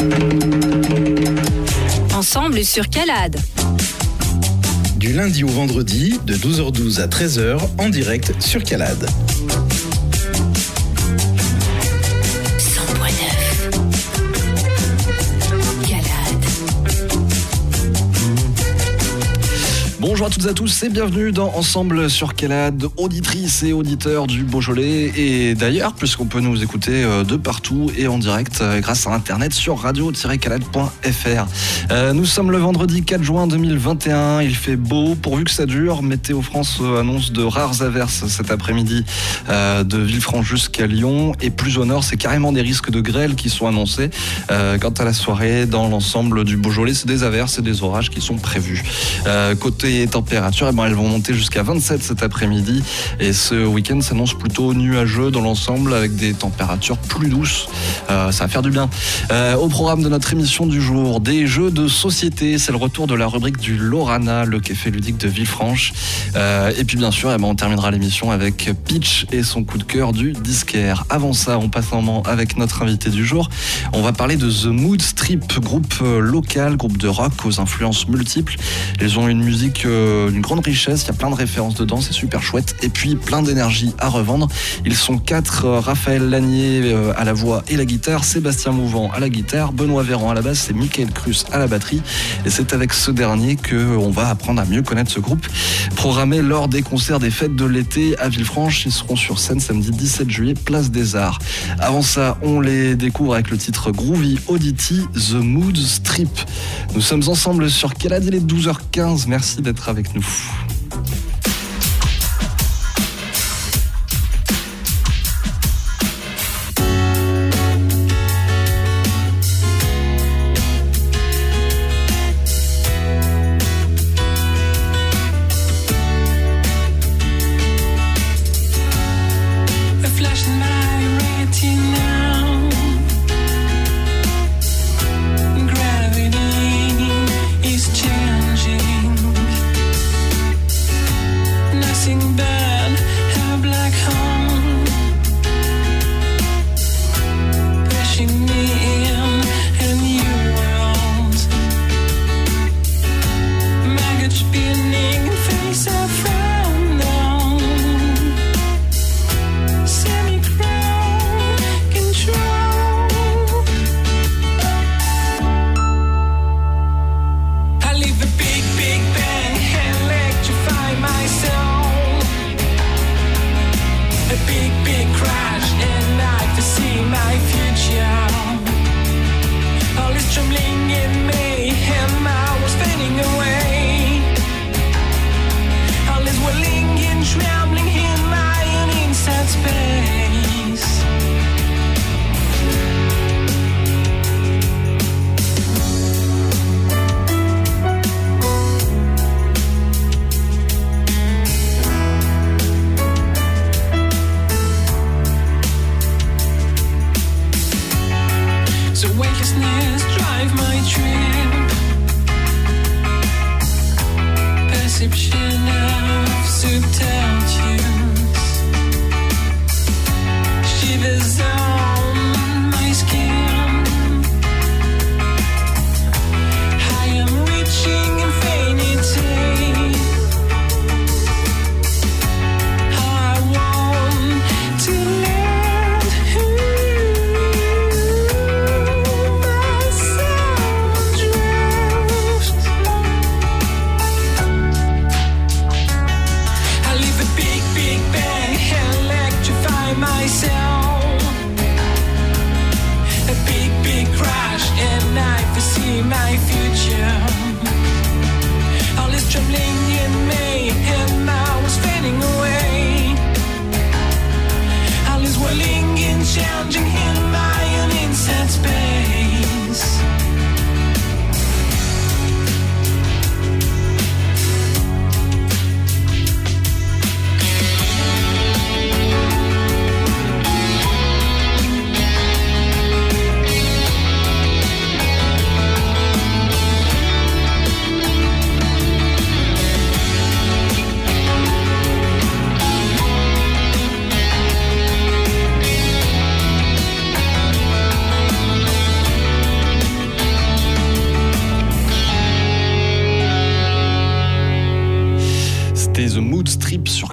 Ensemble sur Calade. Du lundi au vendredi, de 12h12 à 13h, en direct sur Calade. Bonjour à toutes et à tous et bienvenue dans Ensemble sur Calade, auditrices et auditeurs du Beaujolais et d'ailleurs puisqu'on peut nous écouter de partout et en direct grâce à internet sur radio-calade.fr. Nous sommes le vendredi 4 juin 2021, il fait beau pourvu que ça dure. Météo France annonce de rares averses cet après-midi de Villefranche jusqu'à Lyon et plus au nord c'est carrément des risques de grêle qui sont annoncés. Quant à la soirée dans l'ensemble du Beaujolais c'est des averses et des orages qui sont prévus. Côté températures, elles vont monter jusqu'à 27 cet après-midi et ce week-end s'annonce plutôt nuageux dans l'ensemble avec des températures plus douces. Ça va faire du bien. Au programme de notre émission du jour, des jeux de société, c'est le retour de la rubrique du Lorana, le café ludique de Villefranche. Et puis bien sûr, on terminera l'émission avec Pitch et son coup de cœur du disquaire. Avant ça, on passe un moment avec notre invité du jour. On va parler de The Mood Strip, groupe local, groupe de rock aux influences multiples. Ils ont une musique une grande richesse, il y a plein de références dedans, c'est super chouette et puis plein d'énergie à revendre. Ils sont 4, Raphaël Lanier à la voix et la guitare, Sébastien Mouvant à la guitare, Benoît Véran à la basse et Mickaël Crus à la batterie et c'est avec ce dernier qu'on va apprendre à mieux connaître ce groupe. Programmé lors des concerts des fêtes de l'été à Villefranche, ils seront sur scène samedi 17 juillet, place des Arts. Avant ça, on les découvre avec le titre Groovy Oddity, The Mood Strip. Nous sommes ensemble sur Calade, il est 12h15, merci d'être avec nous.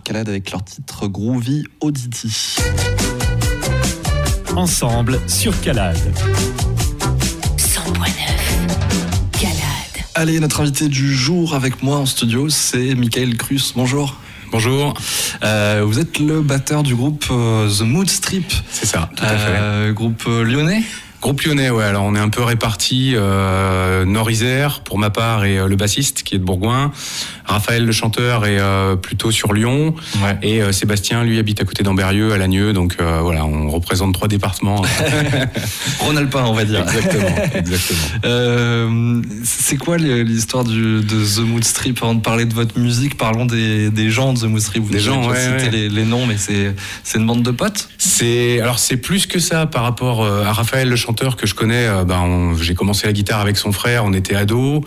Escalade avec leur titre Groovy Oddity. Ensemble sur Calade. 100.9 Calade. Allez, notre invité du jour avec moi en studio, c'est Michael Crus. Bonjour. Bonjour. Vous êtes le batteur du groupe The Mood Strip. C'est ça, tout à fait. Groupe lyonnais. Groupe lyonnais, ouais. Alors on est un peu répartis Nord-Isère pour ma part et le bassiste qui est de Bourgoin. Raphaël le chanteur est plutôt sur Lyon. Ouais. Et Sébastien lui habite à côté d'Amberieu, à Lagnieu. Donc voilà, on représente 3 départements. Rhône-Alpin, on va dire. Exactement. C'est quoi l'histoire de The Mood Strip? Avant de parler de votre musique, parlons des gens de The Mood Strip. Vous des gens, ouais. Les noms, mais c'est une bande de potes? C'est plus que ça par rapport à Raphaël le chanteur que je connais. J'ai commencé la guitare avec son frère, on était ados.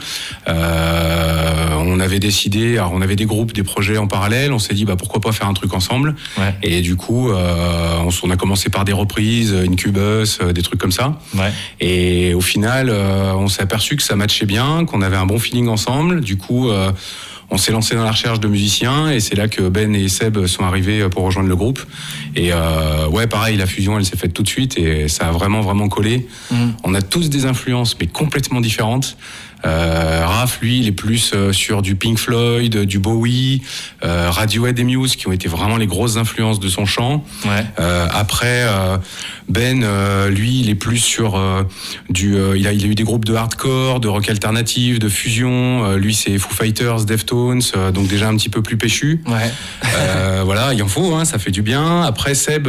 On avait décidé, alors on avait des groupes, des projets en parallèle. On s'est dit pourquoi pas faire un truc ensemble. Ouais. Et du coup, on a commencé par des reprises, Incubus, des trucs comme ça. Ouais. Et au final, on s'est aperçu que ça matchait bien, qu'on avait un bon feeling ensemble. Du coup, on s'est lancé dans la recherche de musiciens et c'est là que Ben et Seb sont arrivés pour rejoindre le groupe. Et pareil, la fusion, elle s'est faite tout de suite et ça a vraiment, vraiment collé. On a tous des influences, mais complètement différentes. Raph, lui, il est plus sur du Pink Floyd, du Bowie, Radiohead et Muse, qui ont été vraiment les grosses influences de son chant. Ouais. Après, Ben, lui, il est plus sur il a eu des groupes de hardcore, de rock alternatif, de fusion. Lui, c'est Foo Fighters, Deftones, donc déjà un petit peu plus péchu. Ouais. Voilà, il en faut, hein, ça fait du bien. Après, Seb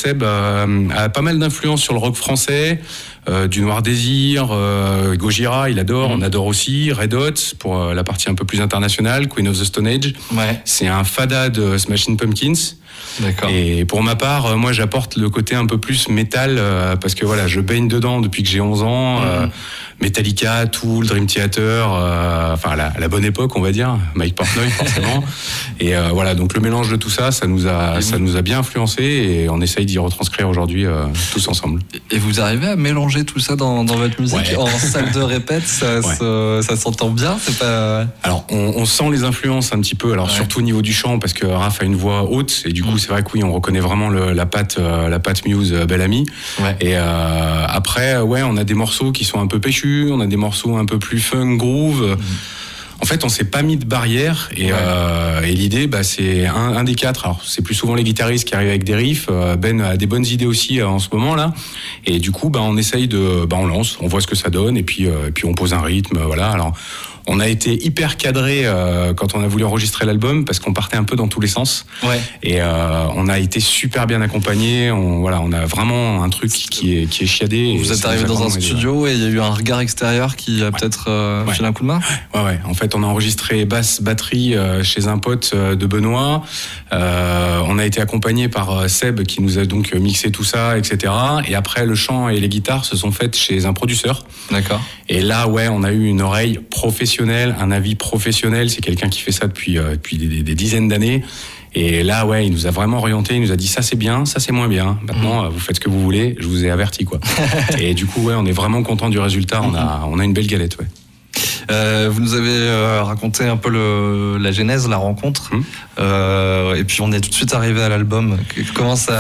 a pas mal d'influence sur le rock français. Du Noir Désir, Gojira, il adore, on adore aussi, Red Hot pour la partie un peu plus internationale, Queen of the Stone Age. Ouais. C'est un fada de Smashing Pumpkins. D'accord. Et pour ma part, moi j'apporte le côté un peu plus métal parce que voilà, je baigne dedans depuis que j'ai 11 ans. Metallica, Tool, Dream Theater, enfin la bonne époque on va dire, Mike Portnoy forcément. Et voilà, donc le mélange de tout ça, ça nous a bien influencé et on essaye d'y retranscrire aujourd'hui tous ensemble. Et vous arrivez à mélanger tout ça dans votre musique? Ouais. En salle de répète, ça s'entend bien? C'est pas... Alors on sent les influences un petit peu, alors surtout au niveau du chant parce que Raph a une voix haute et du coup c'est vrai que oui, on reconnaît vraiment la patte Muse, Belle Amie. Ouais. Et après on a des morceaux qui sont un peu péchus, on a des morceaux un peu plus funk, groove. En fait, on s'est pas mis de barrière et l'idée, c'est un des 4. Alors, c'est plus souvent les guitaristes qui arrivent avec des riffs. Ben a des bonnes idées aussi en ce moment là. Et du coup, on essaye on lance, on voit ce que ça donne et puis on pose un rythme. Voilà. Alors, on a été hyper cadré quand on a voulu enregistrer l'album parce qu'on partait un peu dans tous les sens. Ouais. Et on a été super bien accompagnés. On a vraiment un truc qui est chiadé. Vous êtes arrivé dans un studio et il y a eu un regard extérieur qui a peut-être filé un coup de main. Ouais. En fait, on a enregistré basse, batterie chez un pote de Benoît. On a été accompagné par Seb qui nous a donc mixé tout ça, etc. Et après, le chant et les guitares se sont faites chez un producteur. D'accord. Et là, on a eu une oreille professionnelle, un avis professionnel. C'est quelqu'un qui fait ça depuis des dizaines d'années. Et là, il nous a vraiment orienté. Il nous a dit ça c'est bien, ça c'est moins bien. Maintenant, vous faites ce que vous voulez. Je vous ai averti quoi. Et du coup, on est vraiment content du résultat. On a une belle galette. Ouais. Vous nous avez raconté un peu la genèse, la rencontre, et puis on est tout de suite arrivé à l'album. Comment ça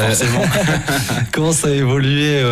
a évolué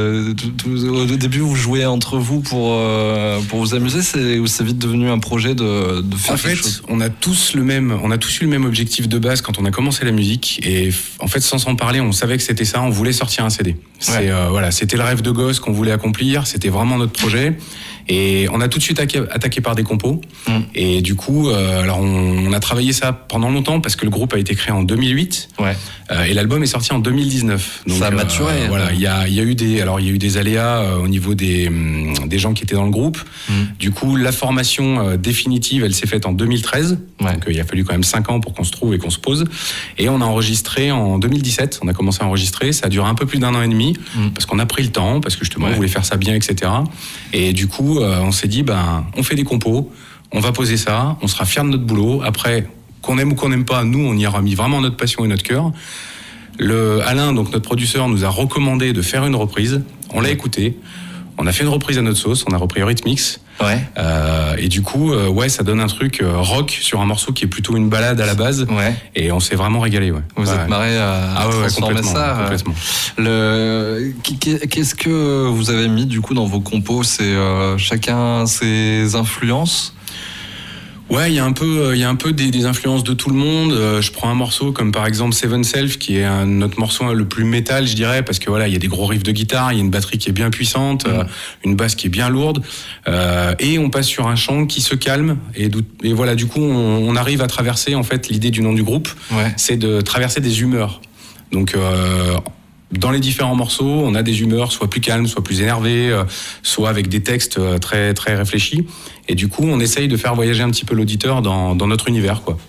au début, vous jouez entre vous pour vous amuser, ou c'est vite devenu un projet de faire quelque chose? On a tous eu le même objectif de base quand on a commencé la musique, et en fait, sans s'en parler, on savait que c'était ça. On voulait sortir un CD. C'était le rêve de gosse qu'on voulait accomplir. C'était vraiment notre projet. Et on a tout de suite attaqué par des compos. Et du coup, alors on a travaillé ça pendant longtemps parce que le groupe a été créé en 2008. Ouais. Et l'album est sorti en 2019. Donc, ça a maturé. Voilà, il y a eu des aléas au niveau des gens qui étaient dans le groupe. Du coup, la formation définitive, elle s'est faite en 2013. Ouais. Donc il a fallu quand même 5 ans pour qu'on se trouve et qu'on se pose. Et on a enregistré en 2017. On a commencé à enregistrer. Ça a duré un peu plus d'1 an et demi parce qu'on a pris le temps, parce que justement on voulait faire ça bien, etc. Et du coup, on s'est dit, on fait des compos, on va poser ça, on sera fiers de notre boulot. Après, qu'on aime ou qu'on n'aime pas, nous, on y aura mis vraiment notre passion et notre cœur. Alain, donc notre producteur, nous a recommandé de faire une reprise. On l'a écouté. On a fait une reprise à notre sauce. On a repris Eurythmics. Ouais. Et du coup, ça donne un truc rock sur un morceau qui est plutôt une balade à la base. Ouais. Et on s'est vraiment régalé. Ouais. Vous êtes marré à transformer ça. Complètement. Qu'est-ce que vous avez mis du coup dans vos compos? C'est chacun ses influences? Ouais, il y a un peu des influences de tout le monde. Je prends un morceau comme par exemple Seven Self, qui est notre morceau le plus métal, je dirais, parce que voilà, il y a des gros riffs de guitare, il y a une batterie qui est bien puissante, une basse qui est bien lourde, et on passe sur un chant qui se calme. Et voilà, du coup, on arrive à traverser, en fait, l'idée du nom du groupe, c'est de traverser des humeurs. Donc dans les différents morceaux, on a des humeurs soit plus calmes, soit plus énervées, soit avec des textes très très réfléchis. Et du coup, on essaye de faire voyager un petit peu l'auditeur dans notre univers, quoi.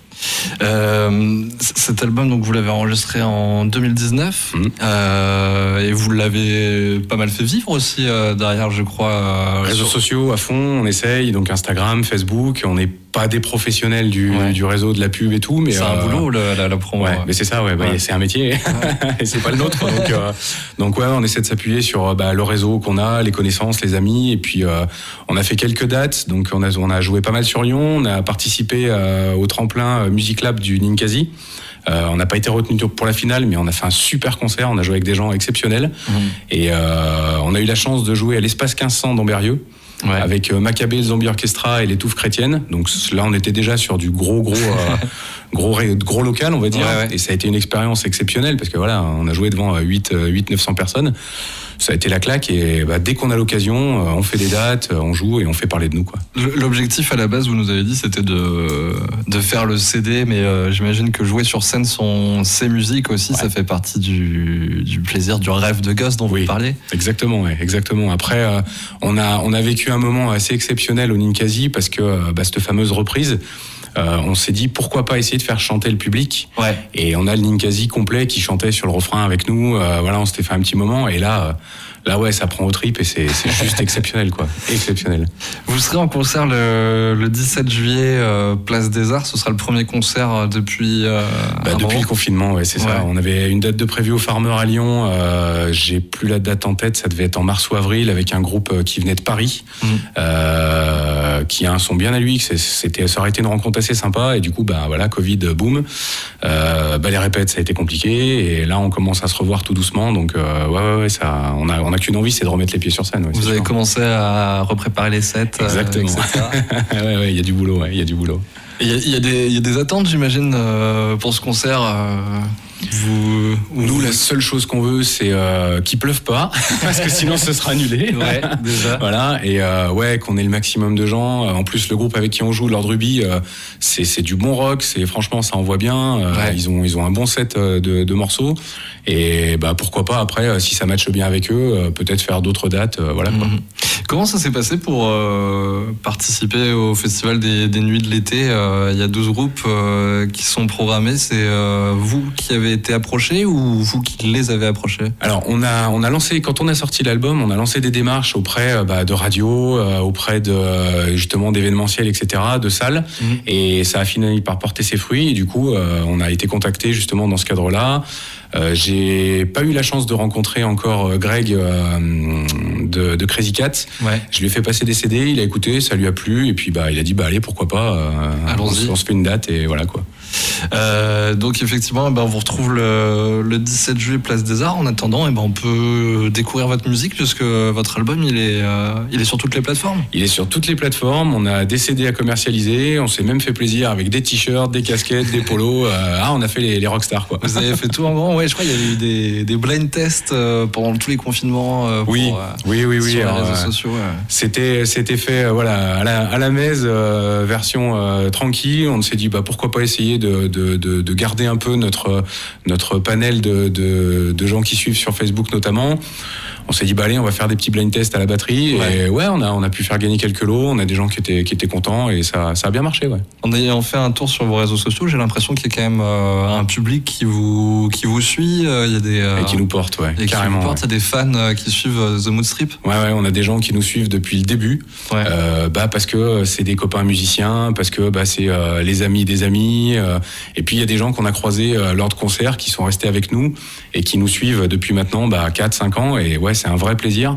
Cet album, donc vous l'avez enregistré en 2019 et vous l'avez pas mal fait vivre aussi derrière, je crois. Réseaux sociaux à fond, on essaye, donc Instagram, Facebook. On n'est pas des professionnels du réseau, de la pub et tout, mais c'est un boulot la promo. Ouais, mais c'est ça, c'est un métier et c'est pas le nôtre. Donc on essaie de s'appuyer sur le réseau qu'on a, les connaissances, les amis, et puis on a fait quelques dates. Donc on a joué pas mal sur Lyon, on a participé au tremplin Music Lab du Ninkasi. On n'a pas été retenu pour la finale, mais on a fait un super concert. On a joué avec des gens exceptionnels. Et on a eu la chance de jouer à l'Espace 1500 d'Ambérieux. Avec Maccabée, le Zombie Orchestra et les Touffes Chrétiennes. Donc là, on était déjà sur du gros local, on va dire. Et ça a été une expérience exceptionnelle parce que voilà, on a joué devant 900 personnes. Ça a été la claque et dès qu'on a l'occasion, on fait des dates, on joue et on fait parler de nous, quoi. L'objectif à la base, vous nous avez dit, c'était de faire le CD, mais j'imagine que jouer sur scène ses musiques aussi, ça fait partie du plaisir, du rêve de gosse dont vous parlez. Exactement. Après, on a vécu un moment assez exceptionnel au Ninkasi parce que cette fameuse reprise, on s'est dit pourquoi pas essayer de faire chanter le public. Et on a le Ninkasi complet qui chantait sur le refrain avec nous. On s'était fait un petit moment et là ça prend aux tripes et c'est juste exceptionnel, quoi. Exceptionnel. Vous serez en concert le 17 juillet Place des Arts. Ce sera le premier concert depuis depuis le confinement, c'est ça. On avait une date de prévue au Farmer à Lyon. J'ai plus la date en tête. Ça devait être en mars ou avril avec un groupe qui venait de Paris, qui a un son bien à lui. Ça aurait été une rencontre assez sympa et du coup Covid, boum. Les répètes, ça a été compliqué et là on commence à se revoir tout doucement. Donc ça, on a qu'une envie, c'est de remettre les pieds sur scène. Vous avez commencé à repréparer les sets. Exactement. Il y a du boulot. Il y a du boulot. Il y a des attentes, j'imagine, pour ce concert. Nous, la seule chose qu'on veut, c'est qu'il pleuve pas, parce que sinon ce sera annulé. Déjà. Voilà, et qu'on ait le maximum de gens. En plus, le groupe avec qui on joue, Lord Ruby, c'est du bon rock. Franchement, ça envoie bien. Ils ont un bon set de morceaux. Et pourquoi pas après, si ça matche bien avec eux, peut-être faire d'autres dates. Quoi. Comment ça s'est passé pour participer au festival des Nuits de l'été? Il y a 12 groupes qui sont programmés. C'est vous qui avez été approché ou vous qui les avez approchés? Alors on a lancé, quand on a sorti l'album, on a lancé des démarches auprès de radio, auprès de justement d'événementiels, etc., de salles, et ça a fini par porter ses fruits. Et du coup, on a été contacté justement dans ce cadre-là. J'ai pas eu la chance de rencontrer encore Greg de Crazy Cat. Je lui ai fait passer des CD, il a écouté, ça lui a plu, et puis il a dit allez, pourquoi pas, allons-y. On se fait une date et voilà, quoi. Donc effectivement, on vous retrouve le 17 juillet Place des Arts. En attendant, on peut découvrir votre musique puisque votre album il est sur toutes les plateformes. Il est sur toutes les plateformes. On a des CD à commercialiser. On s'est même fait plaisir avec des t-shirts, des casquettes, des polos. On a fait les rockstars, quoi. Vous avez fait tout en grand. Je crois qu'il y avait eu des blind tests pendant tous les confinements. Oui. Sur les réseaux sociaux. C'était fait à la messe, version tranquille. On s'est dit pourquoi pas essayer de garder un peu notre panel de gens qui suivent sur Facebook notamment. On s'est dit allez, on va faire des petits blind tests à la batterie. Et on a pu faire gagner quelques lots. On a des gens qui étaient contents et ça a bien marché. En ayant fait un tour sur vos réseaux sociaux, j'ai l'impression qu'il y a quand même un public qui vous suit. Il y a des et qui nous porte, carrément. Il y a des fans qui suivent The Mood Strip. On a des gens qui nous suivent depuis le début. Parce que c'est des copains musiciens, parce que c'est les amis des amis. Et puis il y a des gens qu'on a croisés lors de concerts qui sont restés avec nous et qui nous suivent depuis maintenant 4-5 ans. Et c'est un vrai plaisir.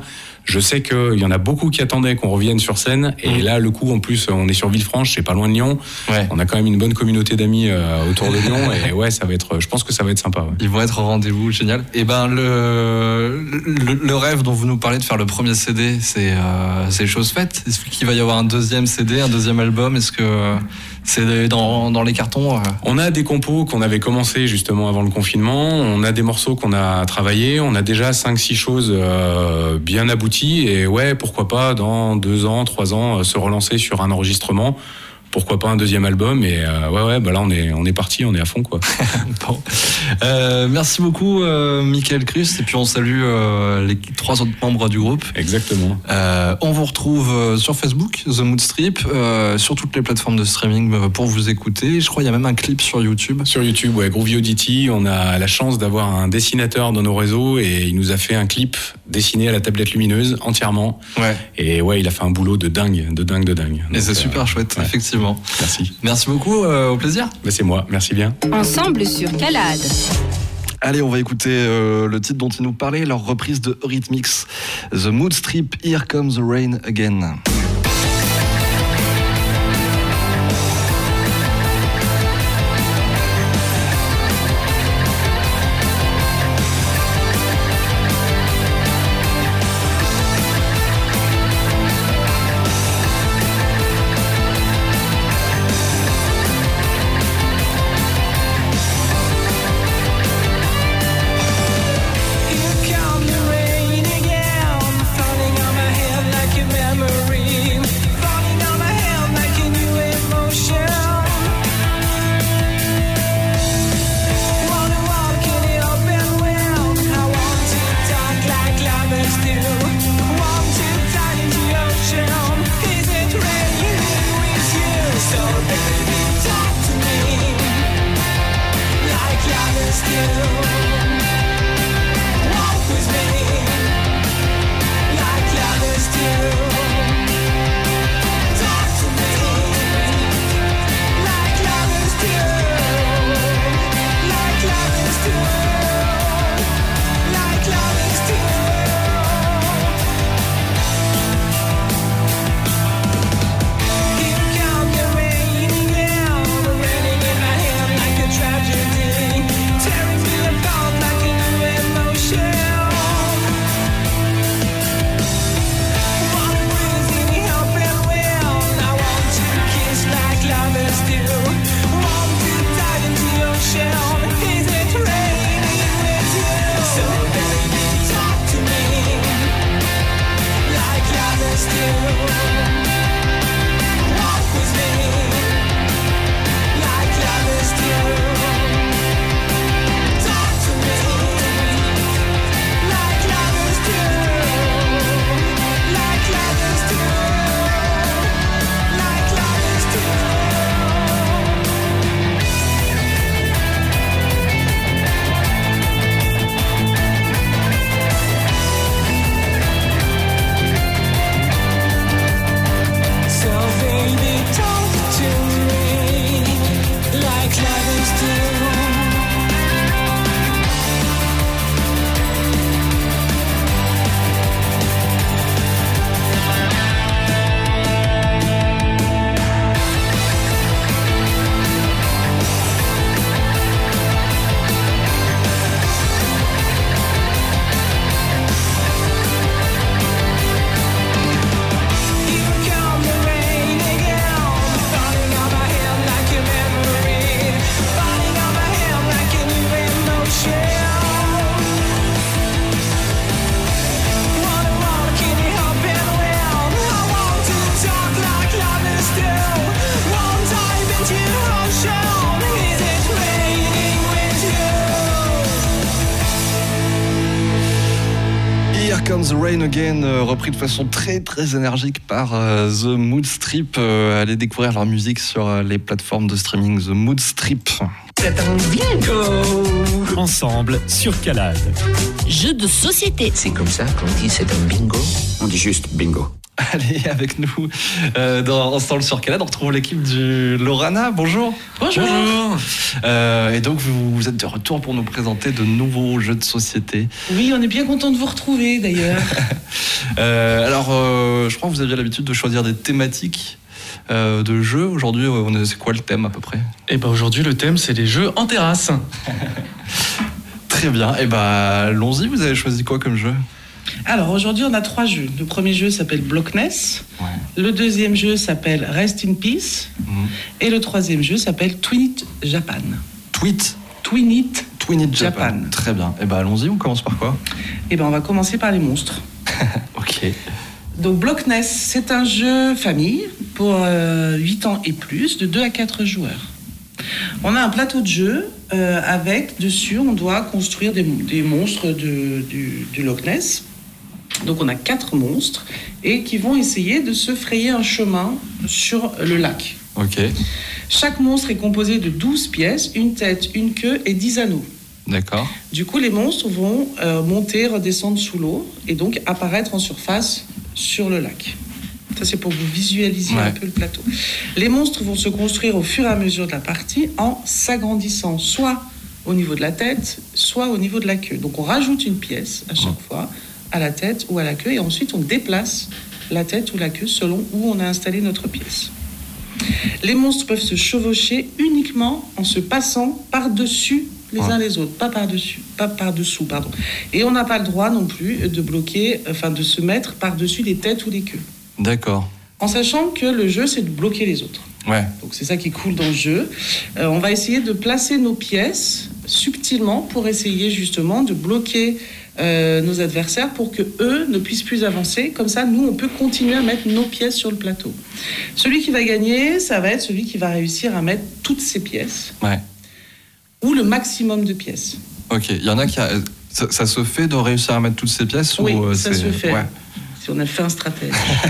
Je sais qu'il y en a beaucoup qui attendaient qu'on revienne sur scène. Et là, le coup, en plus, on est sur Villefranche, c'est pas loin de Lyon. Ouais. On a quand même une bonne communauté d'amis autour de Lyon. Et ouais, je pense que ça va être sympa. Ouais. Ils vont être au rendez-vous, génial. Et ben, le rêve dont vous nous parlez de faire le premier CD, c'est chose faite. Est-ce qu'il va y avoir un deuxième CD, un deuxième album? Est-ce que c'est dans les cartons? On a des compos qu'on avait commencé justement avant le confinement. On a des morceaux qu'on a travaillés. On a déjà 5-6 choses bien abouties. Et ouais, pourquoi pas dans 2 ans, 3 ans, se relancer sur un enregistrement. Pourquoi pas un deuxième album? Et ouais, bah là on est parti, on est à fond quoi. Bon. Merci beaucoup Michael Crust, et puis on salue les 3 autres membres du groupe. Exactement. On vous retrouve sur Facebook, The Mood Strip, sur toutes les plateformes de streaming pour vous écouter. Je crois qu'il y a même un clip sur YouTube. Sur YouTube, ouais, Groovy Oddity. On a la chance d'avoir un dessinateur dans nos réseaux et il nous a fait un clip dessiné à la tablette lumineuse entièrement. Ouais. Et ouais, il a fait un boulot de dingue. Et c'est super chouette, ouais. Effectivement. Merci beaucoup, au plaisir. Ben c'est moi, merci bien. Ensemble sur Calade. Allez, on va écouter le titre dont ils nous parlaient, leur reprise de Eurythmics, The Mood Strip, Here Comes the Rain Again. Comes the Rain Again, repris de façon très très énergique par The Mood Strip. Allez découvrir leur musique sur les plateformes de streaming The Mood Strip. C'est un bingo. Ensemble sur Calade. Jeu de société. C'est comme ça qu'on dit c'est un bingo? On dit juste bingo. Allez, avec nous dans Ensemble sur Calade, on retrouve l'équipe du Lorana. Bonjour. Bonjour. Et donc, vous êtes de retour pour nous présenter de nouveaux jeux de société. Oui, on est bien content de vous retrouver d'ailleurs. Alors, je crois que vous aviez l'habitude de choisir des thématiques de jeux. Aujourd'hui, c'est quoi le thème à peu près ? Et aujourd'hui, le thème, c'est les jeux en terrasse. Très bien. Et allons-y. Vous avez choisi quoi comme jeu ? Alors aujourd'hui, on a 3 jeux. Le premier jeu s'appelle Blockness. Ouais. Le deuxième jeu s'appelle Rest in Peace. Et le troisième jeu s'appelle Twin It Japan. Twin It Japan. Très bien. Et allons-y. On commence par quoi ? On va commencer par les monstres. Ok. Donc Blockness, c'est un jeu famille pour 8 ans et plus, de 2 à 4 joueurs. On a un plateau de jeu avec dessus, on doit construire des monstres du Loch Ness. Donc on a 4 monstres et qui vont essayer de se frayer un chemin sur le lac. Ok. Chaque monstre est composé de 12 pièces, une tête, une queue et 10 anneaux. D'accord. Du coup, les monstres vont monter, redescendre sous l'eau et donc apparaître en surface sur le lac. Ça, c'est pour vous visualiser un peu le plateau. Les monstres vont se construire au fur et à mesure de la partie en s'agrandissant, soit au niveau de la tête, soit au niveau de la queue. Donc, on rajoute une pièce à chaque fois, à la tête ou à la queue, et ensuite, on déplace la tête ou la queue selon où on a installé notre pièce. Les monstres peuvent se chevaucher uniquement en se passant par-dessus les uns les autres, pas par-dessous. Et on n'a pas le droit non plus de de se mettre par-dessus les têtes ou les queues. D'accord. En sachant que le jeu, c'est de bloquer les autres. Ouais. Donc c'est ça qui est cool dans le jeu. On va essayer de placer nos pièces subtilement pour essayer justement de bloquer nos adversaires pour que eux ne puissent plus avancer. Comme ça, nous, on peut continuer à mettre nos pièces sur le plateau. Celui qui va gagner, ça va être celui qui va réussir à mettre toutes ses pièces. Ouais. Ou le maximum de pièces. Ok. Il y en a qui... Ça se fait de réussir à mettre toutes ses pièces ? Oui, ou, ça se fait. Ouais. Si on a fait un stratège.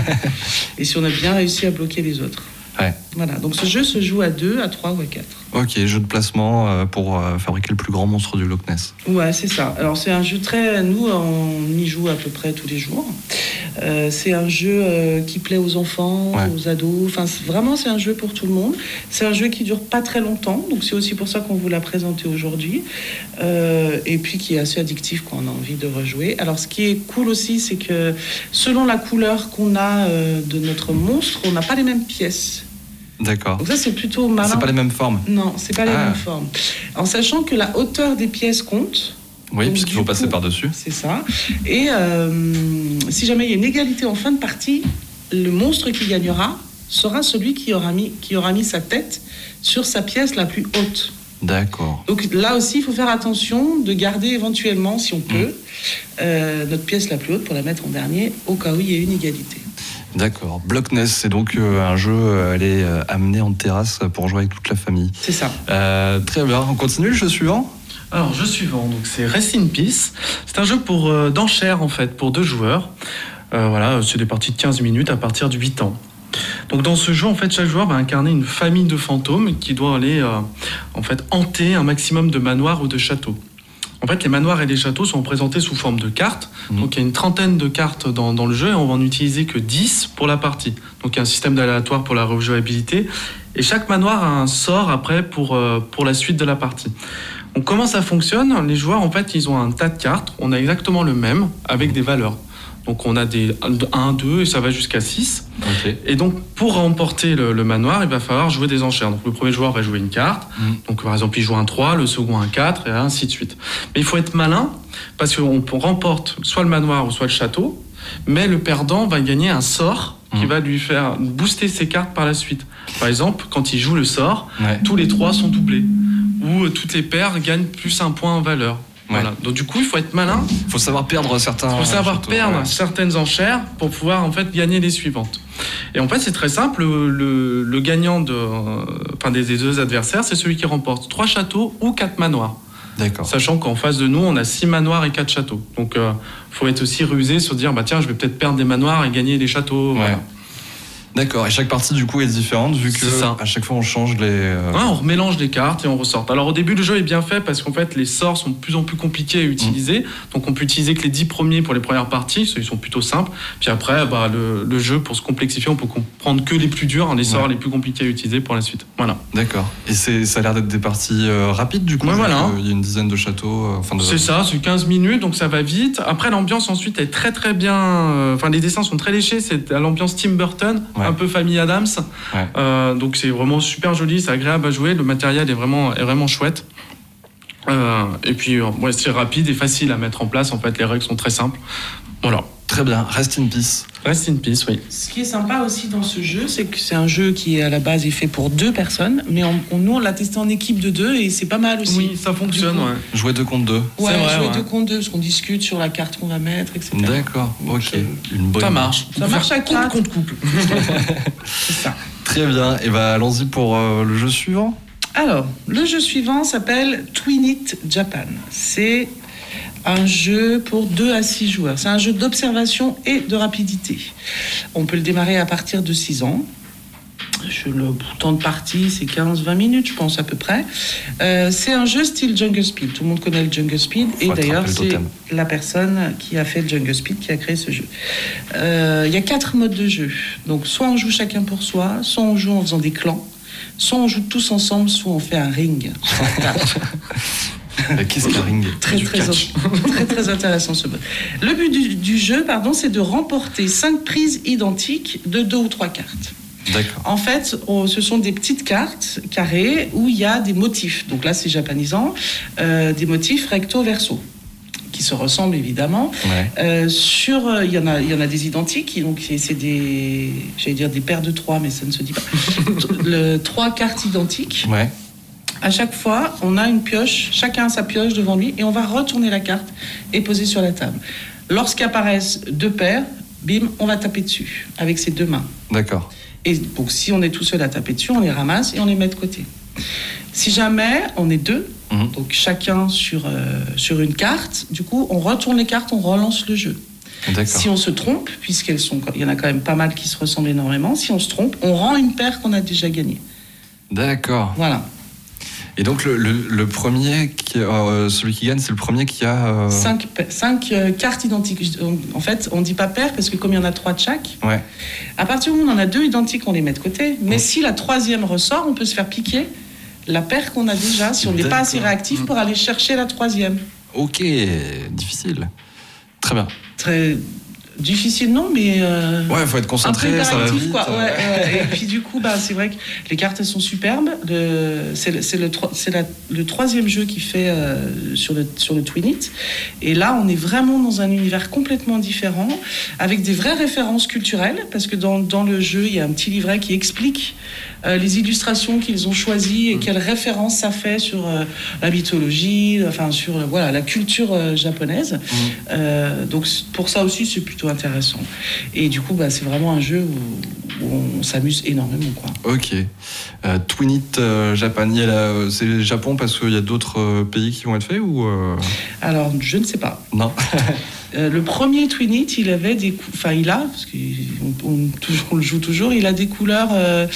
Et si on a bien réussi à bloquer les autres. Ouais. Voilà, donc ce jeu se joue à 2, à 3 ou à 4. Ok, jeu de placement pour fabriquer le plus grand monstre du Loch Ness. Ouais, c'est ça. Alors c'est un jeu nous on y joue à peu près tous les jours. C'est un jeu qui plaît aux enfants, aux ados. Enfin, vraiment, c'est un jeu pour tout le monde. C'est un jeu qui dure pas très longtemps, donc c'est aussi pour ça qu'on vous l'a présenté aujourd'hui. Et puis qui est assez addictif quand on a envie de rejouer. Alors ce qui est cool aussi, c'est que selon la couleur qu'on a de notre monstre, on n'a pas les mêmes pièces. D'accord. Donc ça, c'est plutôt malin. C'est pas les mêmes formes. Non, c'est pas les mêmes formes. En sachant que la hauteur des pièces compte. Oui, puisqu'il faut passer par-dessus. C'est ça. Et si jamais il y a une égalité en fin de partie, le monstre qui gagnera sera celui qui aura mis sa tête sur sa pièce la plus haute. D'accord. Donc là aussi, il faut faire attention de garder éventuellement, si on peut, notre pièce la plus haute pour la mettre en dernier, au cas où il y a une égalité. D'accord. Blockness, c'est donc un jeu amené en terrasse pour jouer avec toute la famille. C'est ça. Très bien. On continue, le jeu suivant ? Alors, jeu suivant, donc c'est Rest in Peace. C'est un jeu d'enchères, en fait, pour 2 joueurs. C'est des parties de 15 minutes à partir de 8 ans. Donc, dans ce jeu, en fait, chaque joueur va incarner une famille de fantômes qui doit aller, hanter un maximum de manoirs ou de châteaux. En fait, les manoirs et les châteaux sont représentés sous forme de cartes. Donc, il y a une trentaine de cartes dans le jeu et on va en utiliser que 10 pour la partie. Donc, il y a un système d'aléatoire pour la rejouabilité. Et chaque manoir a un sort après pour la suite de la partie. Donc, comment ça fonctionne ? Les joueurs, en fait, ils ont un tas de cartes. On a exactement le même avec des valeurs. Donc, on a des 1, 2 et ça va jusqu'à 6. Okay. Et donc, pour remporter le manoir, il va falloir jouer des enchères. Donc, le premier joueur va jouer une carte. Donc, par exemple, il joue un 3, le second un 4 et ainsi de suite. Mais il faut être malin parce qu'on remporte soit le manoir ou soit le château. Mais le perdant va gagner un sort qui va lui faire booster ses cartes par la suite. Par exemple, quand il joue le sort, tous les 3 sont doublés. Ou toutes les paires gagnent plus un point en valeur. Voilà. Donc du coup, il faut être malin. Il faut savoir perdre certaines enchères pour pouvoir en fait gagner les suivantes. Et en fait, c'est très simple. Le gagnant des 2 adversaires, c'est celui qui remporte 3 châteaux ou 4 manoirs. D'accord. Sachant qu'en face de nous, on a 6 manoirs et 4 châteaux. Donc, faut être aussi rusé sur dire, tiens, je vais peut-être perdre des manoirs et gagner des châteaux. Ouais. Voilà. D'accord, et chaque partie du coup est différente vu que à chaque fois on change les... Ouais, on remélange les cartes et on ressort. Alors au début le jeu est bien fait parce qu'en fait les sorts sont de plus en plus compliqués à utiliser, donc on peut utiliser que les 10 premiers pour les premières parties, ils sont plutôt simples, puis après le jeu pour se complexifier on peut prendre que les plus durs, les sorts les plus compliqués à utiliser pour la suite. Voilà. D'accord, et ça a l'air d'être des parties rapides du coup, voilà. Il y a une dizaine de châteaux... C'est ça, c'est 15 minutes donc ça va vite. Après l'ambiance ensuite est très très bien, les dessins sont très léchés, c'est à l'ambiance Tim Burton, un peu famille Adams, donc c'est vraiment super joli, c'est agréable à jouer, le matériel est vraiment chouette, et puis c'est rapide et facile à mettre en place, en fait les règles sont très simples. Voilà. Très bien, Rest in Peace. Rest in Peace, oui. Ce qui est sympa aussi dans ce jeu, c'est que c'est un jeu qui à la base est fait pour 2 personnes, mais nous on l'a testé en équipe de 2 et c'est pas mal aussi. Oui, ça fonctionne, Jouer 2 contre 2. Ouais, c'est vrai, jouer 2 contre 2, parce qu'on discute sur la carte qu'on va mettre, etc. D'accord, ok. Une bonne... Ça marche. Ça marche à 4 contre couple. C'est ça. Très bien, et allons-y pour le jeu suivant. Alors, le jeu suivant s'appelle Twin It Japan. C'est un jeu pour 2 à 6 joueurs. C'est un jeu d'observation et de rapidité. On peut le démarrer à partir de 6 ans. Le temps de partie, c'est 15-20 minutes, je pense, à peu près. C'est un jeu style Jungle Speed. Tout le monde connaît le Jungle Speed. Et d'ailleurs, c'est la personne qui a fait le Jungle Speed qui a créé ce jeu. Il y a 4 modes de jeu. Donc, soit on joue chacun pour soi, soit on joue en faisant des clans, soit on joue tous ensemble, soit on fait un ring. Qu'est-ce qu'un ring ? Très intéressant ce mode. Le but du jeu, c'est de remporter 5 prises identiques de 2 ou 3 cartes. D'accord. En fait, ce sont des petites cartes carrées où il y a des motifs. Donc là, c'est japonisant, des motifs recto-verso qui se ressemblent évidemment. Il y en a des identiques, donc c'est des paires de 3, mais ça ne se dit pas. 3 cartes identiques. Ouais. À chaque fois, on a une pioche, chacun a sa pioche devant lui, et on va retourner la carte et poser sur la table. Lorsqu'apparaissent 2 paires, bim, on va taper dessus avec ses 2 mains. D'accord. Et donc, si on est tout seul à taper dessus, on les ramasse et on les met de côté. Si jamais on est 2, donc chacun sur une carte, du coup, on retourne les cartes, on relance le jeu. D'accord. Si on se trompe, il y en a quand même pas mal qui se ressemblent énormément, si on se trompe, on rend une paire qu'on a déjà gagnée. D'accord. Voilà. Et donc le premier, celui qui gagne, c'est le premier qui a... 5 cartes identiques. En fait, on ne dit pas paire parce que comme il y en a 3 de chaque, à partir du moment où on en a 2 identiques, on les met de côté. Mais si la 3e ressort, on peut se faire piquer la paire qu'on a déjà, si on n'est pas assez réactif pour aller chercher la 3e. Ok, difficile. Très bien. Très difficile, non, mais... il faut être concentré, ça va vite. Quoi. Et puis du coup, c'est vrai que les cartes, elles sont superbes. C'est le 3e jeu qui fait sur le Twin It. Et là, on est vraiment dans un univers complètement différent, avec des vraies références culturelles, parce que dans le jeu, il y a un petit livret qui explique les illustrations qu'ils ont choisies et quelles références ça fait sur la mythologie, sur la culture japonaise. Donc pour ça aussi, c'est plutôt intéressant. Et du coup, c'est vraiment un jeu où on s'amuse énormément, quoi. Ok. Twin It Japan, c'est le Japon parce qu'il y a d'autres pays qui vont être faits ou Alors, je ne sais pas. Non. Le premier Twin It, il avait parce qu'on le joue toujours, il a des couleurs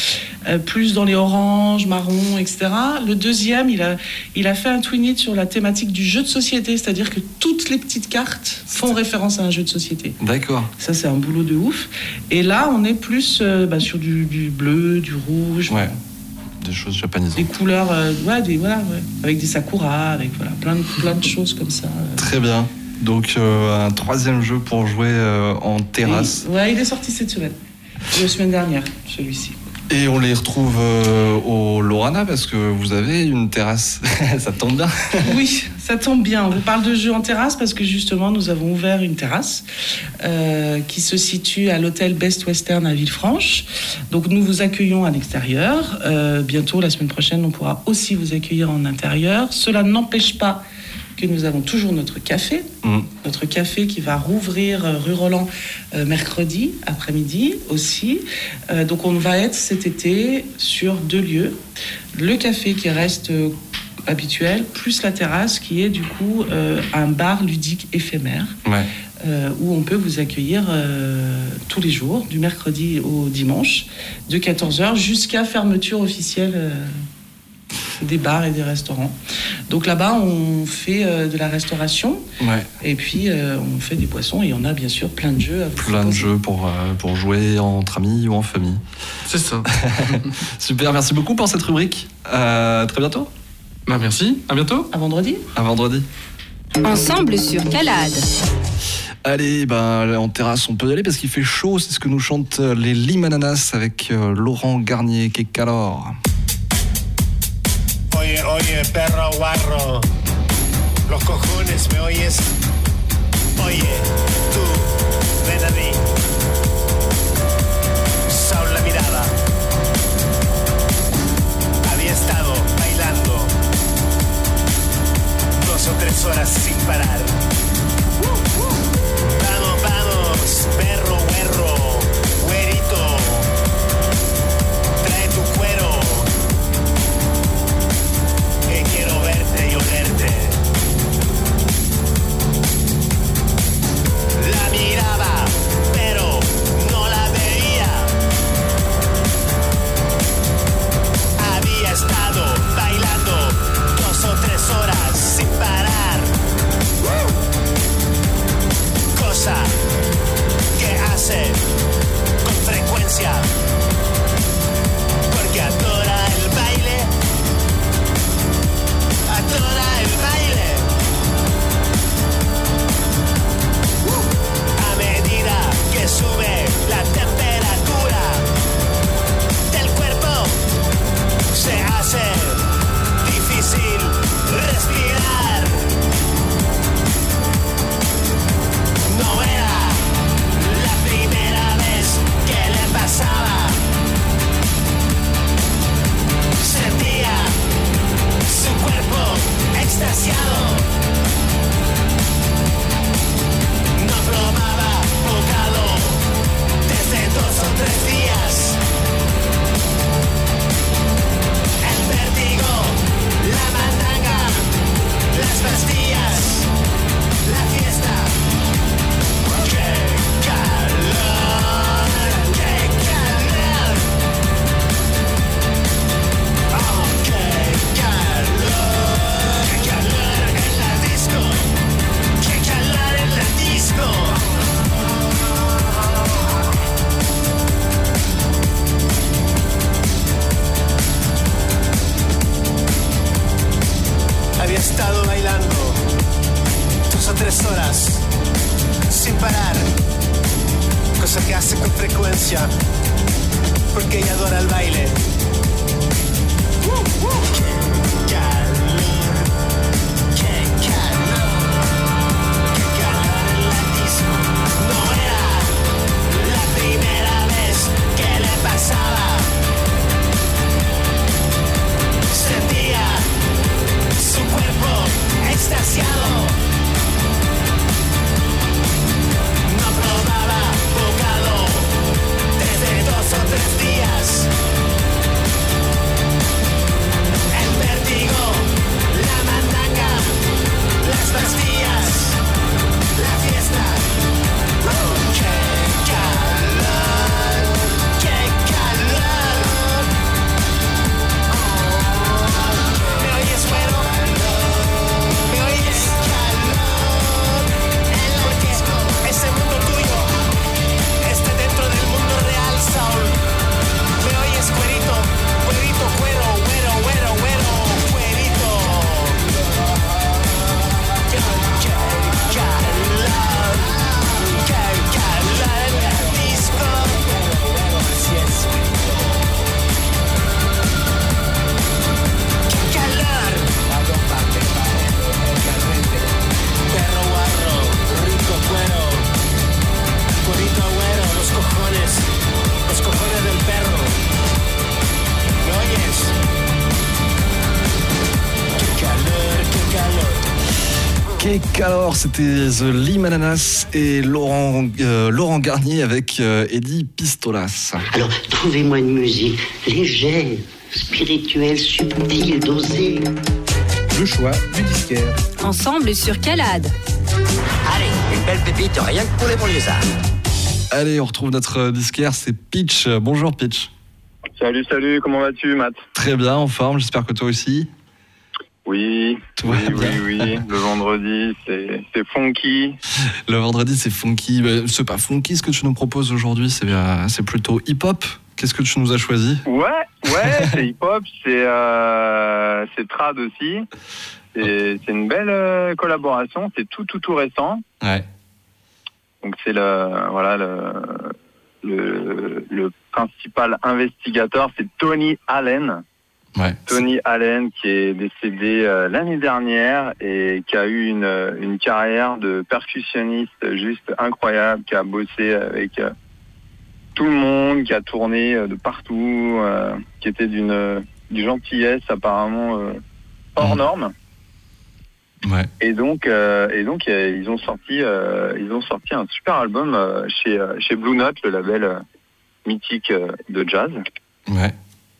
plus dans les oranges, marrons, etc. Le deuxième, il a fait un Twin It sur la thématique du jeu de société, c'est-à-dire que toutes les petites cartes font référence à un jeu de société. D'accord. Ça, c'est un boulot de ouf. Et là, on est plus sur du bleu, du rouge. Ouais. Des choses japonaises. Des couleurs, avec des sakuras, avec plein de choses comme ça. Très bien. Donc un 3e jeu pour jouer en terrasse. Il est sorti cette semaine. La semaine dernière, celui-ci. Et on les retrouve au Lorana parce que vous avez une terrasse. Ça tombe bien. Oui, ça tombe bien. On vous parle de jeux en terrasse parce que justement, nous avons ouvert une terrasse qui se situe à l'hôtel Best Western à Villefranche. Donc nous vous accueillons à l'extérieur. Bientôt, la semaine prochaine, on pourra aussi vous accueillir en intérieur. Cela n'empêche pas que nous avons toujours notre café qui va rouvrir rue Roland mercredi après-midi aussi. Donc on va être cet été sur 2 lieux. Le café qui reste habituel, plus la terrasse qui est du coup un bar ludique éphémère. où on peut vous accueillir tous les jours, du mercredi au dimanche, de 14h jusqu'à fermeture officielle des bars et des restaurants. Donc là-bas, on fait de la restauration, et puis on fait des boissons, et on a bien sûr plein de jeux à vous Plein proposer. de jeux pour jouer entre amis ou en famille. C'est ça. Super, merci beaucoup pour cette rubrique. Très bientôt. Merci, à bientôt. À vendredi. À vendredi. Ensemble sur Calade. Allez, en terrasse, on peut y aller parce qu'il fait chaud. C'est ce que nous chantent les Limananas avec Laurent Garnier. Que calor. Oye, oye, perro guarro, los cojones, ¿me oyes? Oye, tú, ven a mí, Saúl la mirada, había estado bailando 2 o 3 horas sin parar. Vamos, vamos, perro güerro, güerito, trae tu cuero. Quiero verte y olerte. La miraba, pero no la veía. Había estado bailando 2 o 3 horas sin parar. Cosa que hace con frecuencia, porque adora el baile. Adora el baile. A medida que sube la temperatura del cuerpo, se hace difícil respirar. No era la primera vez que le pasaba. Sentía su cuerpo extasiado. No probaba bocado desde 2 o 3 días. El vértigo, la mandanga, las pastillas, la fiesta. ¡Qué calor! ¡Qué calor! ¡Oh, qué calor! ¡Qué calor en la disco! ¡Qué calor en la disco! Había estado bailando 2 o 3 horas sin parar, cosa que hace con frecuencia, porque ella adora el baile. ¡Qué calor! ¡Qué calor! ¡Qué calor en la disco! No era la primera vez que le pasaba. Sentía su cuerpo extasiado. No probaba bocado desde 2 o 3 días. El vértigo, la mandanga, las pastillas, la fiesta. ¡Qué calor! ¡Qué calor! ¿Me oyes, güero? ¿Me oyes? Calor en la disco. Ese mundo tuyo está dentro del mundo real, Saúl. ¿Me oyes, güerito? Güerito, güero, güero, güero, güero, güerito. ¡Qué calor! ¡Qué calor en la disco! Así es. ¡Qué calor! Perro guarro, rico cuero, cuerito güero, los cojones del perro. ¿Me oyes? ¡Qué calor, qué calor! Que calor, c'était The Limananas et Laurent Garnier avec Eddie Pistolas. Alors, trouvez-moi une musique légère, spirituelle, subtile, dosée. Le choix du disquaire. Ensemble sur Calade. Allez, Une belle pépite, rien que pour les banlieusards. Allez, on retrouve notre disquaire, c'est Pitch. Bonjour Pitch. Salut, comment vas-tu, Matt? Très bien, en forme, j'espère que toi aussi. Oui. Le vendredi, c'est funky. Le vendredi, c'est funky. C'est pas funky ce que tu nous proposes aujourd'hui, c'est plutôt hip-hop. Qu'est-ce que tu nous as choisi? Ouais, c'est hip-hop, c'est trad aussi. C'est une belle collaboration, c'est tout récent. Ouais. Donc c'est le principal investigateur, c'est Tony Allen. Ouais. Tony Allen qui est décédé l'année dernière et qui a eu une carrière de percussionniste juste incroyable, qui a bossé avec tout le monde, qui a tourné de partout, qui était d'une gentillesse apparemment hors norme. Ouais. Et donc ils ont sorti un super album chez Blue Note, le label mythique de jazz. Ouais.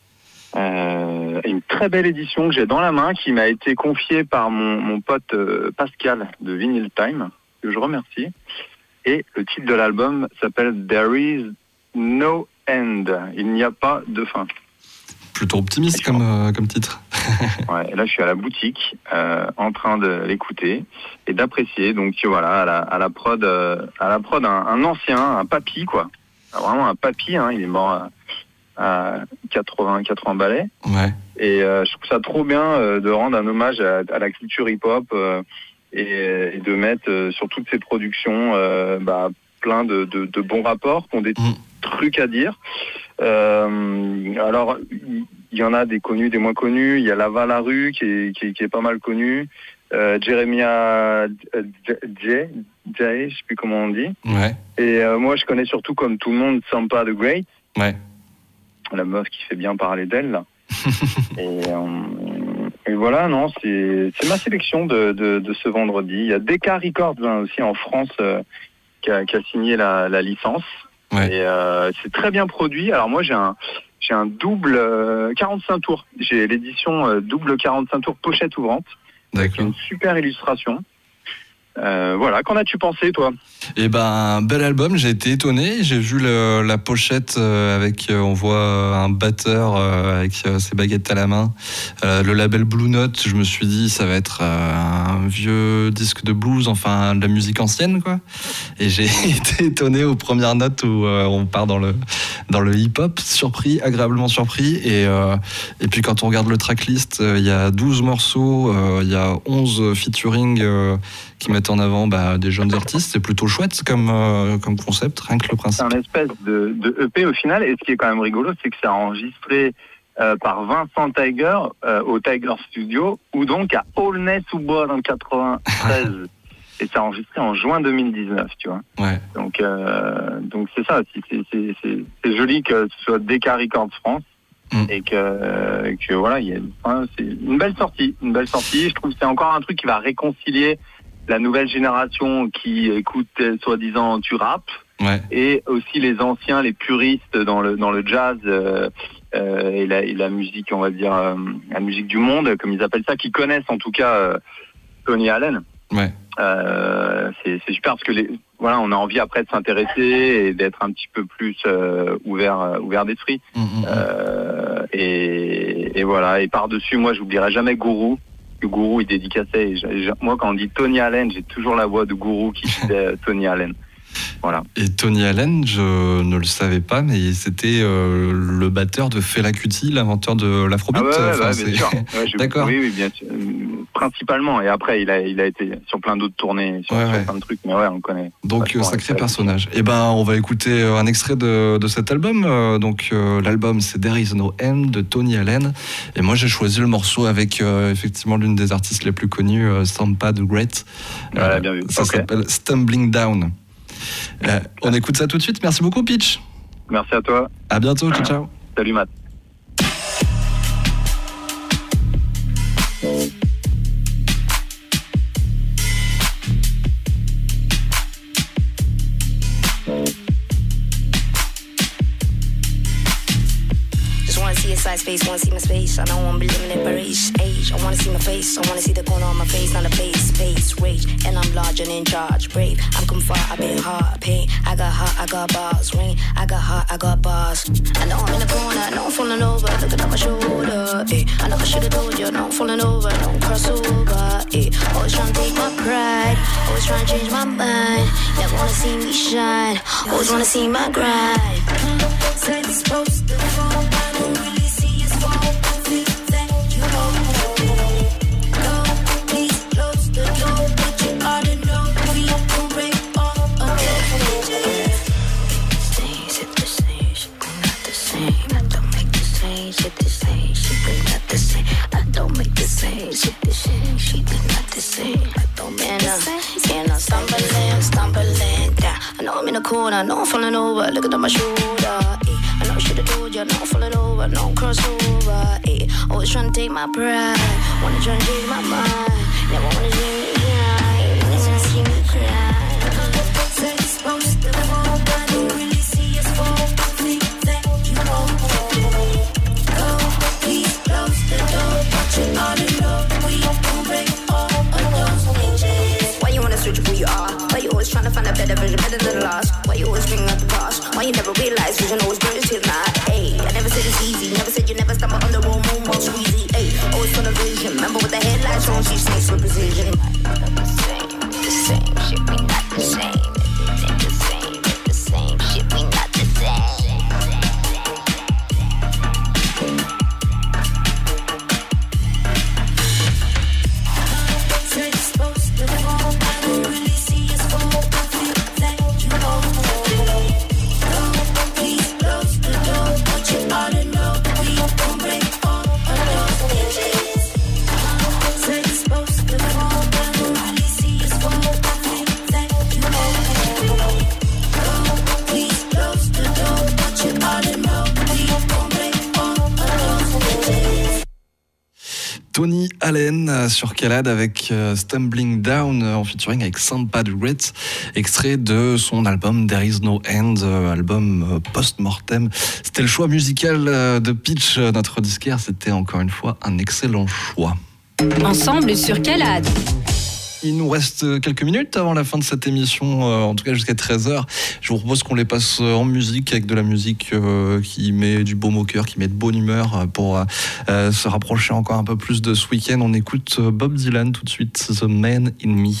Une très belle édition que j'ai dans la main, qui m'a été confiée par mon pote Pascal de Vinyl Time, que je remercie. Et le titre de l'album s'appelle There is no end. Il n'y a pas de fin. Plutôt optimiste comme titre. Ouais, et là je suis à la boutique en train de l'écouter et d'apprécier. Donc voilà, à la prod un ancien, un papy quoi. Vraiment un papy, hein, il est mort à 80 balais. Ouais. Et je trouve ça trop bien de rendre un hommage à la culture hip-hop et de mettre sur toutes ces productions plein de bons rapports qui ont des trucs à dire. Alors, il y en a des connus, des moins connus. Il y a Lava Larue qui est pas mal connu. Jeremiah J, je sais plus comment on dit. Ouais. Et moi, je connais surtout, comme tout le monde, Sampa the Great. Ouais. La meuf qui fait bien parler d'elle, là. Et voilà, non, c'est ma sélection de ce vendredi. Il y a Decca Records aussi en France qui a signé la licence. Ouais. Et c'est très bien produit. Alors moi, j'ai un double 45 tours. J'ai l'édition double 45 tours pochette ouvrante. Avec une super illustration. Voilà, qu'en as-tu pensé, toi? Eh ben, bel album, j'ai été étonné. J'ai vu la pochette avec, on voit un batteur avec ses baguettes à la main. Le label Blue Note, je me suis dit, ça va être un vieux disque de blues, enfin de la musique ancienne, quoi. Et j'ai été étonné aux premières notes où on part dans le hip-hop, agréablement surpris. Et puis quand on regarde le tracklist, il y a 12 morceaux, il y a 11 featuring qui mettent en avant des jeunes artistes. C'est plutôt chouette comme concept, rien que le principe. C'est un espèce de EP au final, et ce qui est quand même rigolo, c'est que c'est enregistré par Vincent Tiger au Tiger Studio, ou donc à Aulnay-sous-Bois dans le 93. Et c'est enregistré en juin 2019, tu vois. Ouais. Donc c'est ça, c'est joli que ce soit Decca Records France. Et que voilà, c'est une belle sortie. Je trouve que c'est encore un truc qui va réconcilier la nouvelle génération qui écoute soi-disant du rap, ouais, et aussi les anciens, les puristes dans le jazz et la musique, on va dire la musique du monde, comme ils appellent ça, qui connaissent en tout cas Tony Allen. Ouais. C'est super parce que on a envie après de s'intéresser et d'être un petit peu plus ouvert d'esprit. Et voilà. Et par-dessus, moi, j'oublierai jamais Gourou. Le Gourou, il dédicaçait. Moi, quand on dit Tony Allen, j'ai toujours la voix de Gourou qui disait Tony Allen. Voilà. Et Tony Allen, je ne le savais pas, mais c'était le batteur de Fela Kuti, l'inventeur de l'afrobeat. Bien sûr. D'accord. Oui, bien sûr. Principalement. Et après, il a été sur plein d'autres tournées, sur plein de trucs. Mais ouais, on connaît. Donc, sacré personnage. Et on va écouter un extrait de cet album. L'album, c'est There Is No End de Tony Allen. Et moi, j'ai choisi le morceau avec effectivement l'une des artistes les plus connues, Sampa the Great. Bien vu. Ça s'appelle Stumbling Down. On écoute ça tout de suite. Merci beaucoup, Pitch. Merci à toi. À bientôt. Ciao. Salut, Matt. Just wanna wanna see a size face, wanna see my space. I don't wanna be limited by age. I wanna see my face, I wanna see the corner on my face, not a face, rage. And I'm large and in charge, brave. I'm come far, I've been hard, pain. I got heart, I got bars, rain. I got heart, I got bars. I know I'm in the corner, I know I'm falling over, looking at my shoulder. I know I should've told you, I know I'm falling over, don't cross over. Always trying to take my pride, always trying to change my mind. Never wanna see me shine, always wanna see my grind. Said it's supposed to fall, I don't really see us fall. I think that you go, please close the door, but you ought to know we will break all of the changes. Things hit the same, shit not the same. I don't make the same, shit the same, shit not the same. I don't make the same, shit the same, shit not the same. I don't man up, and I'm stumbling down. I know I'm in the corner, I know I'm falling over, looking at my shoulder. I know I should've told you, I know I'm falling over, no cross over. Always trying to take my pride, wanna try and change my mind. Never wanna see me cry, never wanna see me cry. Said it's supposed to fall, I don't really see us fall. I think that you go, please close the door, but you ought to know we will break all of those hinges. Why you wanna switch who you are? Why you always trying to find a better version, better than the last? Why you always bring up the past? Why you never realize vision always grows till night? I never said it's easy, never said you never stumble on the wrong moonwalk squeezy. Always full of vision, remember with the headlights on, she snakes with precision. The same shit, we not the same. The same shit, we not the same. Said it's supposed to fall, I don't really see us fall. I think that you please close the door, but you ought to know we gon' break all of those hinges. Said it's supposed to fall, I don't really see us fall. I think that you please close the door, but you ought to know we gon' break all of those hinges. Tony Allen sur Calade avec Stumbling Down en featuring avec Sampa Duret, extrait de son album There Is No End, album post-mortem. C'était le choix musical de Pitch, notre disquaire. C'était encore une fois un excellent choix. Ensemble sur Calade. Il nous reste quelques minutes avant la fin de cette émission, en tout cas jusqu'à 13h. Je vous propose qu'on les passe en musique, avec de la musique qui met du baume au cœur, qui met de bonne humeur, pour se rapprocher encore un peu plus de ce week-end. On écoute Bob Dylan tout de suite, The Man in Me.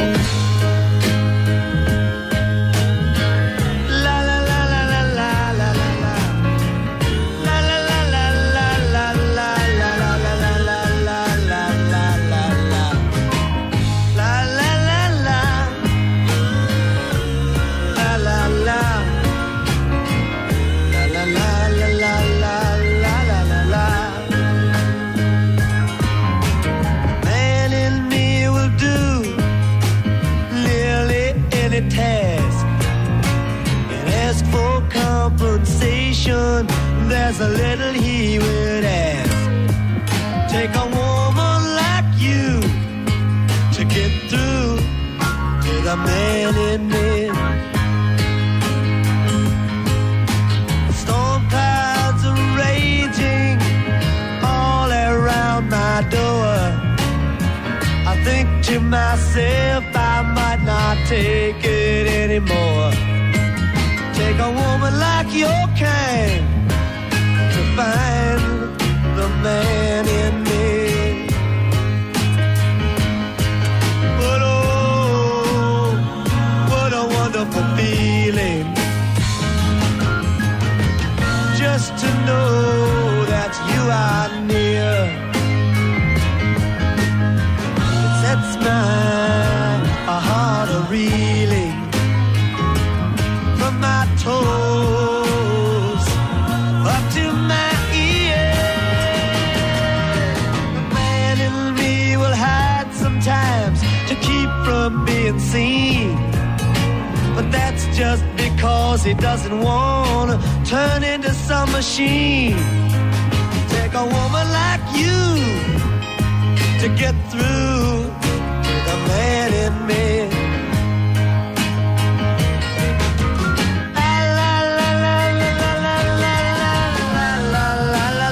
There's a little he would ask. Take a woman like you to get through to the man in me. Storm clouds are raging all around my door. I think to myself I might not take it anymore. Take a woman like your kind to find the man in me. But oh, what a wonderful feeling, just to know that you are near. It sets my heart a-reeling from my toes up to my ears. The man in me will hide sometimes to keep from being seen, but that's just because he doesn't want to turn into some machine. Take a woman like you to get through to the man in me. La la la la la la la la la la la.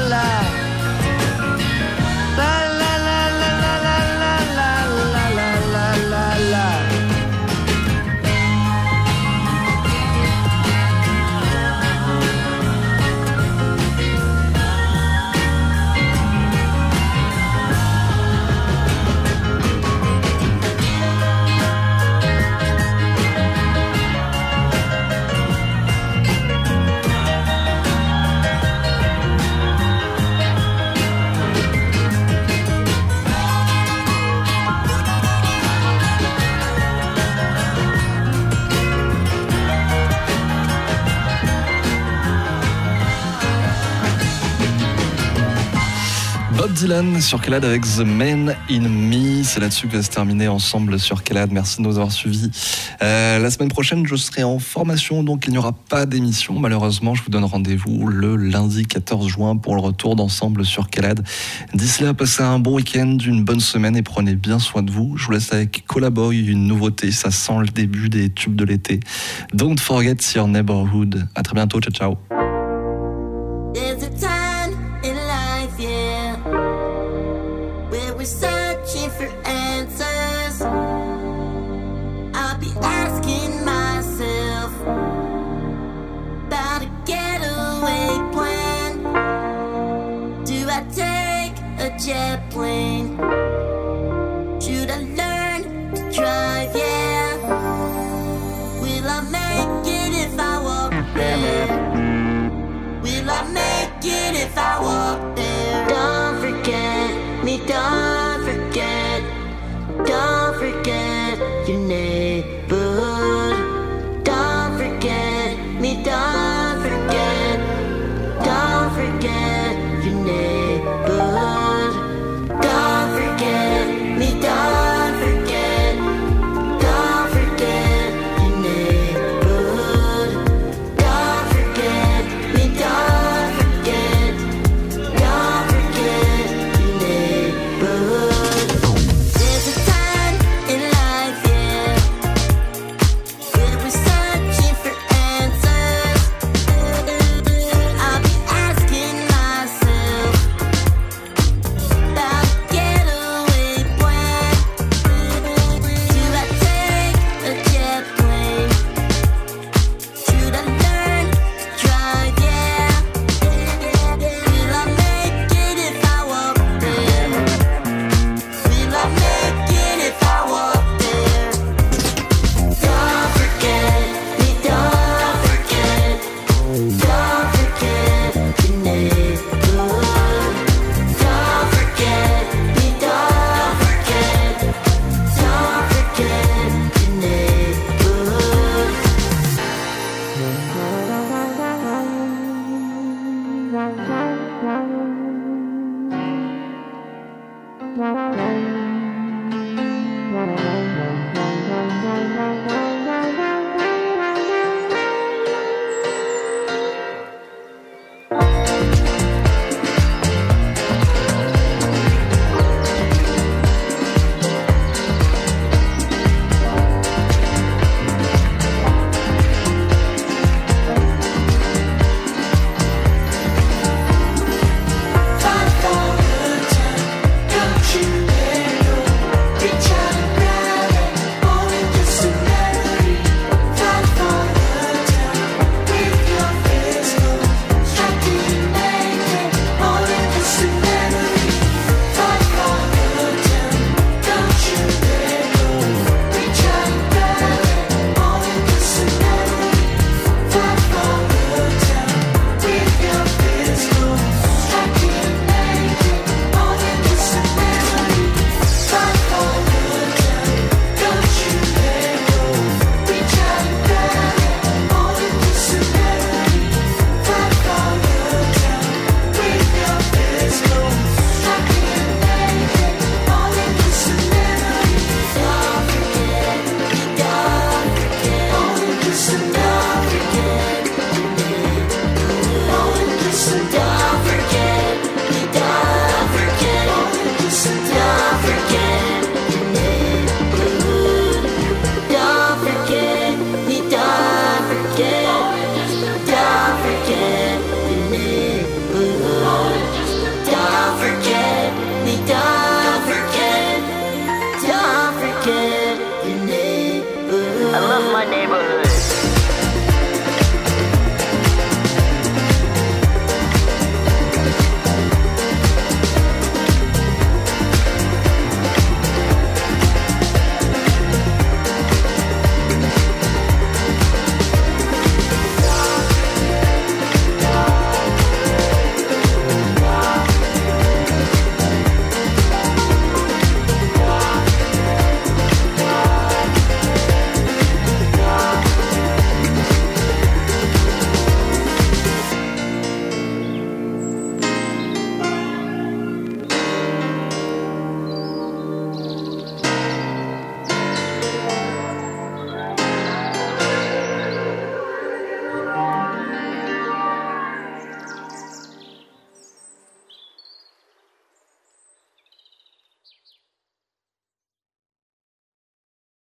Bob Dylan sur Calade avec The Man in Me. C'est là-dessus que va se terminer Ensemble sur Calade. Merci de nous avoir suivis. La semaine prochaine, je serai en formation, donc il n'y aura pas d'émission. Malheureusement, je vous donne rendez-vous le lundi 14 juin pour le retour d'Ensemble sur Calade. D'ici là, passez un bon week-end, une bonne semaine et prenez bien soin de vous. Je vous laisse avec Cola Boy, une nouveauté. Ça sent le début des tubes de l'été. Don't forget your neighborhood. À très bientôt. Ciao, ciao. There's a time in life, yeah, where we're searching for answers. I'll be asking myself about a getaway plan. Do I take a jet plane? Should I learn to drive, yeah? Will I make it if I walk there? Will I make it